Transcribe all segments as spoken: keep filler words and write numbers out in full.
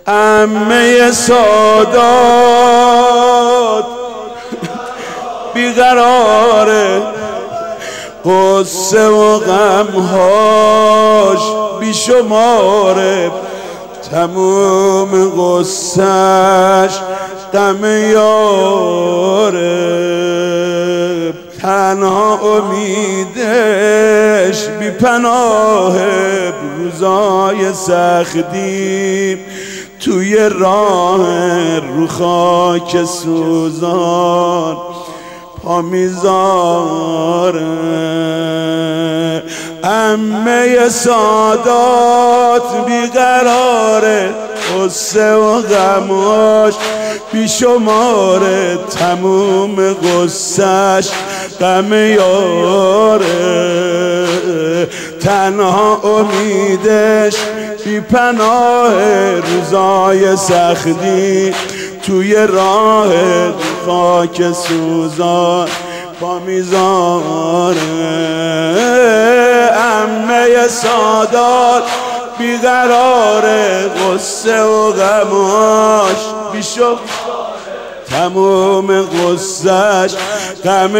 عمه سادات بیقراره، قصه و غمهاش بیشماره، تموم قصهش غم یاره، تنها امیدش بی پناهه، روزای سختی توی راه رو خاک سوزان پا میذاره. عمه سادات بیقراره، قصه و غماش بیشماره، تموم قصهش غم یاره، تنها امیدش بی پناه، روزای سختی توی راه خاک سوزان پا میذاره. عمه سادات بیقراره، قصه و غماش بیشماره، تموم قصهش غم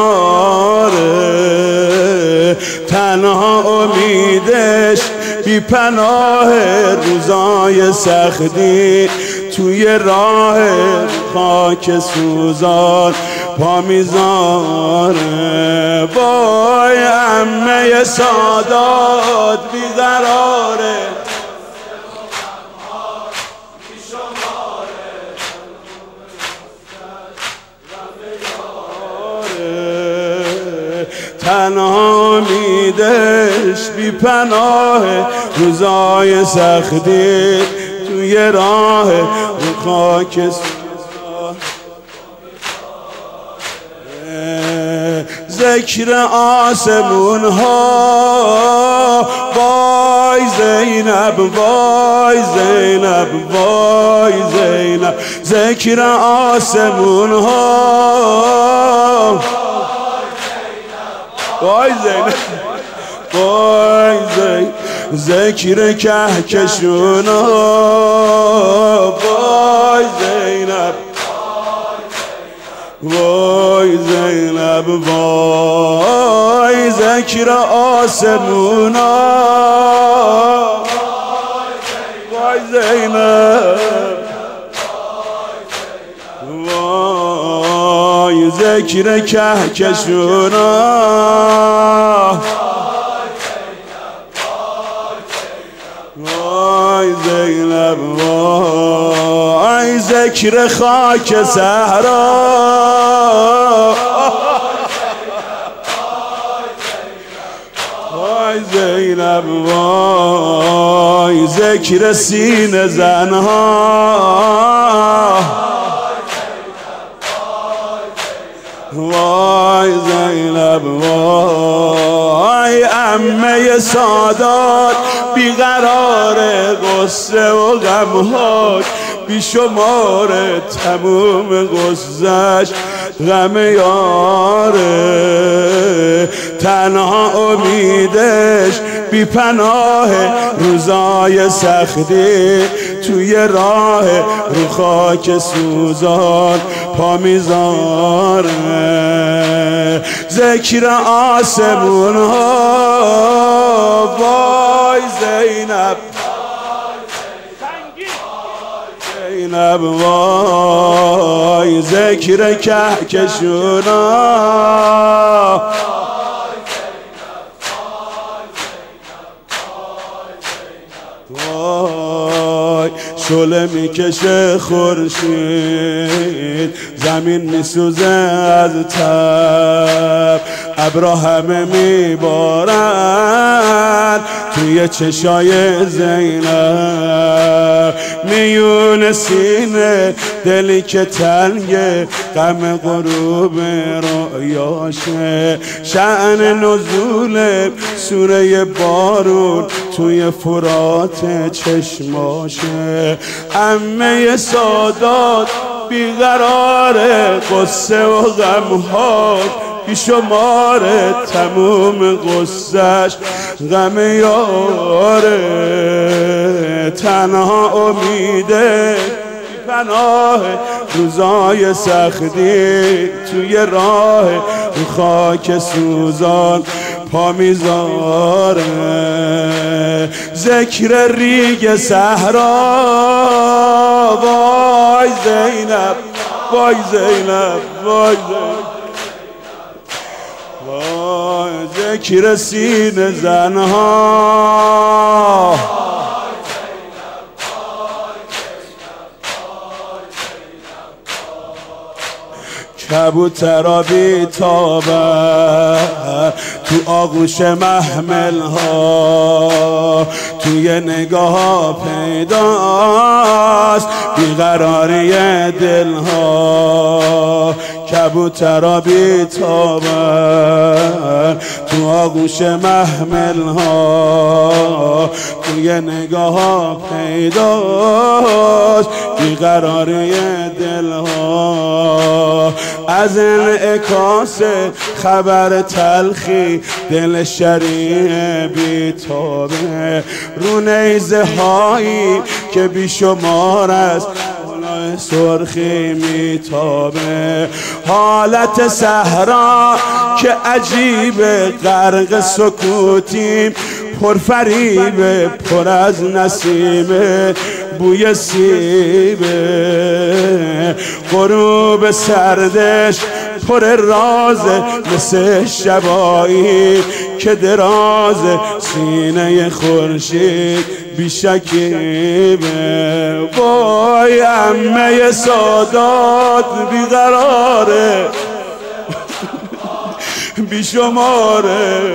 یاره، تنها امیدش بی پناه، روزای سختی توی راه خاک سوزان پا میذاره. وای عمه سادات بیقراره، تنها امیدش بی پناه، روزای سختی توی راه خاک سوزان. ذکر آسمون ها، وای زینب وای زینب وای زینب، ذکر آسمون ها، وای زینب وای زینب، ذکر کهکشونا، وای زینب وای زینب وای، ذکر آسمونا، وای زینب وای، ذکر کهکشونا، وای زینب وای، ذکر خاک صحرا، وای زینب وای، ذکر سینه زنها، وای زینب وای، عمه سادات بیقراره، قصه و غمهاش بیشماره، تموم قصهش غم یاره، تنها امیدش بی پناه، روزای سختی توی راه رو خاک سوزان پا میذاره. ذکر آسمون ها، وای زینب زینب وای، ذکر کهکشونا، وای شعله میکشه خورشید، زمین میسوزه از تب، ابرا همه میبارن توی چشای زینب، میون سینه دلی که تنگه، غم غروب رؤیاشه، شأن نزول سوره بارون توی فرات چشماشه. عمه سادات بیقراره، قصه و غمهاش بیشماره، تموم قصهش غم یاره. تنها امیده پناه روزای سختی توی راه رو خاک سوزان پا میذاره ذکر ریگ صحرا وای زینب وای زینب وای زینب وای ذکر سینه زنها کبوترا بی تابه تو آغوش محمل ها توی نگاه پیداست بیقراری دل ها کبوترا بی تابه تو آغوش محمل ها توی نگاه پیداست بیقراری دل ها از انعکاس خبر تلخی دل شریع بیتابه رو نیزه هایی که بیشمار است سرخی میتابه حالت صحرا که عجیبه غرق سکوتیم پرفریبه پر از نسیمه بوی سیبه غروب سردش پر رازه مثل شبایی که دراز سینه خورشید بیشکیبه وای عمه سادات بیقراره بیشماره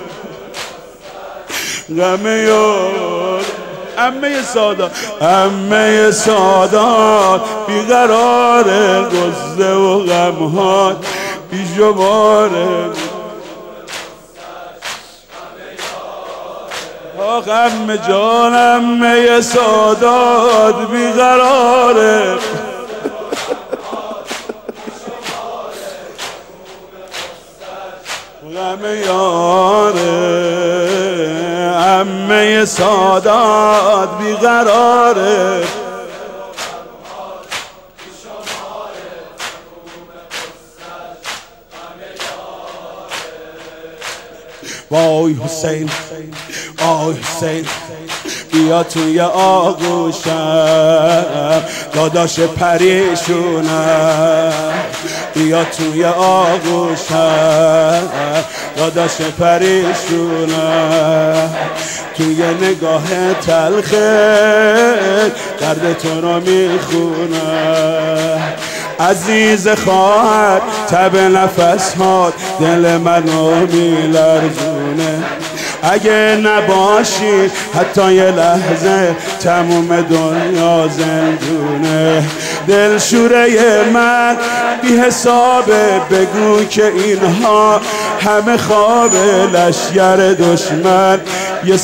غم یاد عمه سادات عمه سادات بیقراره غصه و غمهات بیشماره آخ عمه جان عمه سادات بیقراره غم یاره عمه سادات بیقراره وای حسین وای حسین بیا توی آغوشم داداش پریشونم بیا توی آغوشم داداش پریشونم توی نگاه تلخه درد تو رو میخونم عزیز خواهر تب نفس هات دل منو میلرزونه اگه نباشی حتی یه لحظه تموم دنیا زندونه دلشوره من بی حسابه بگو که اینها همه خوابه لشگر دشمن یه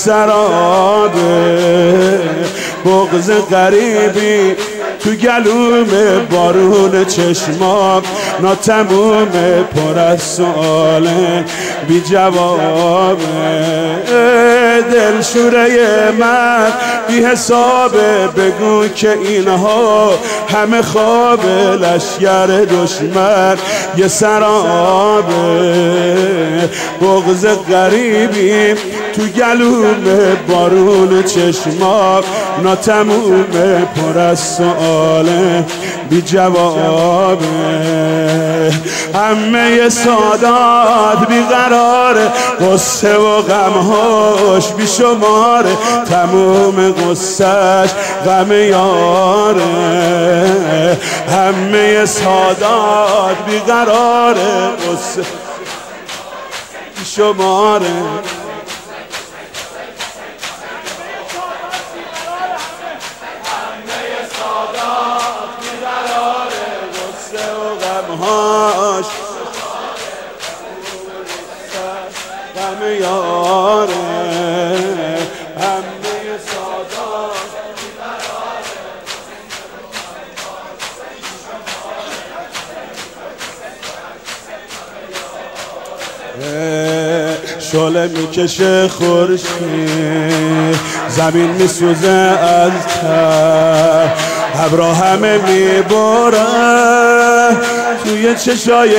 سرابه بغض غریبی تو گلوم بارون چشمام ناتمومه پر از سؤاله بی جوابه دلشوره من بی حسابه بگو که اینها همه خوابه لشگر دشمن یه سرابه بغض غریبی تو گلوم بارون چشمام ناتمومه پر از سؤاله بی جوابه همه سادات بیقراره قصه و غمهاش بی شماره تموم قصهش غم یاره همه سادات بیقراره قصه بی شماره غمهاش غم یاره همه سادات شعله میکشه خورشید، زمین میسوزه از تب، ابرا همه میباره توی چشای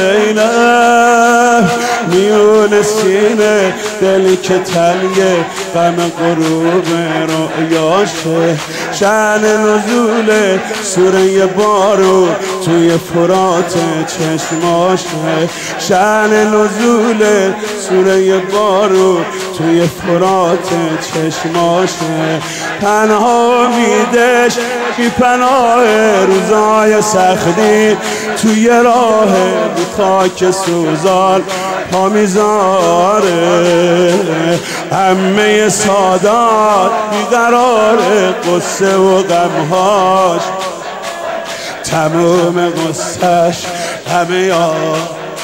زینب، میون سینه دلی که تنگه غم غروب رؤیاشه، شأن نزول سوره بارون توی فرات چشماشه، شأن نزول سوره بارون توی فرات چشماشه، تنها میدش بی پناه روزای سختی توی راه بی خاک سوزان پا میذاره، همه سادات بیقرار قصه و غمهاش، تموم قصهش همه یاد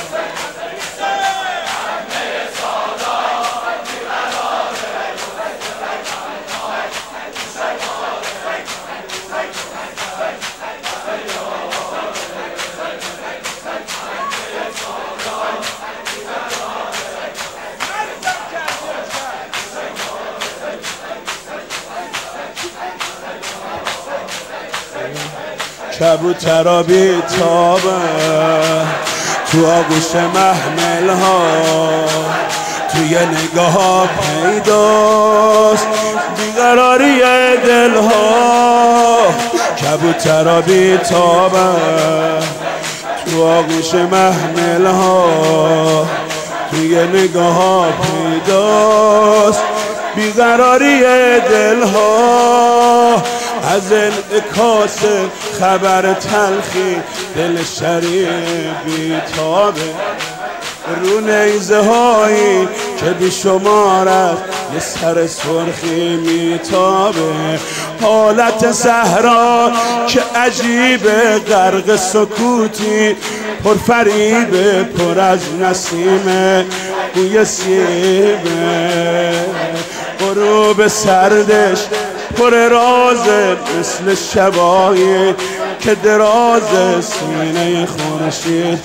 کبوترا بی تابه تو آغوش محمل ها، توی نگاه ها پیداست بیقراری دل ها، کبوترا بی تابه تو آغوش محمل ها، توی نگاه ها پیداست بیقراری دل ها، از انعکاس خبر تلخی دل شریف بیتابه، رو نیزه هایی که بیشمار است یه سر سرخی میتابه، حالت صحرا که عجیبه غرق سکوتی پرفریبه، پر از نسیم بوی سیبه، غروب سردش پر رازه مثل شبایی که دراز سینه خورشید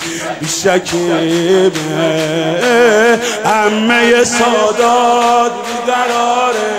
بیشکیبه، همه سادات بیقراره